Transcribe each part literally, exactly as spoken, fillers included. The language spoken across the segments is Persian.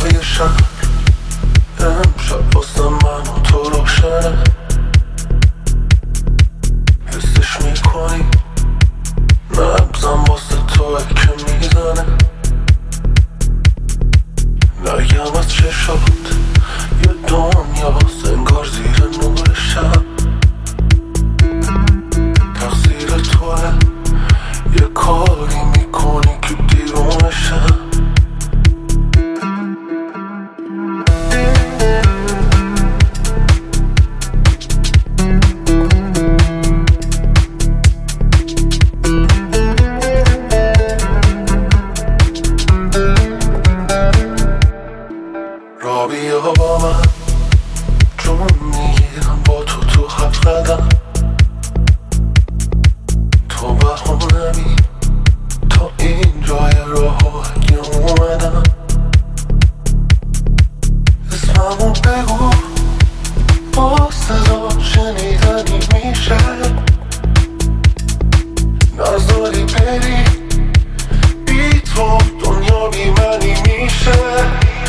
های شهر امشب واسه من و تو روشنه، حسش میکنی نبزم واسه توه که میزنه. نگم از چشات یه دنیا انگار زیر نور شب، تقصیر توه یه کاری میکنی که دیرونه شب. را بیا با من جون میگیرم با تو تو هفت قدم، تو بهانمی تا این جای راه اگه اومدم. اسممو بگو با صدا شنیدنی میشه، نذاری بری بی تو دنیا بی منی میشه.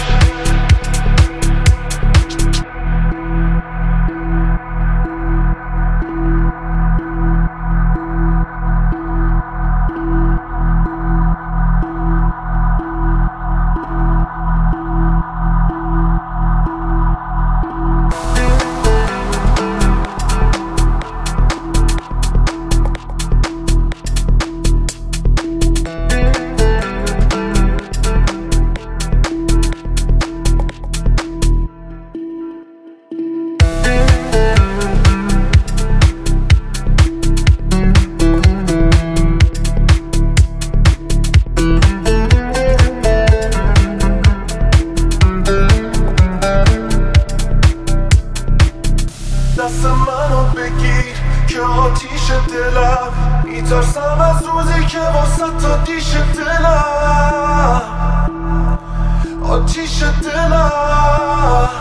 دست منو بگیر که آتیش دلم، میترسم از روزی که واسه تا دیش دلم، آتیش دلم.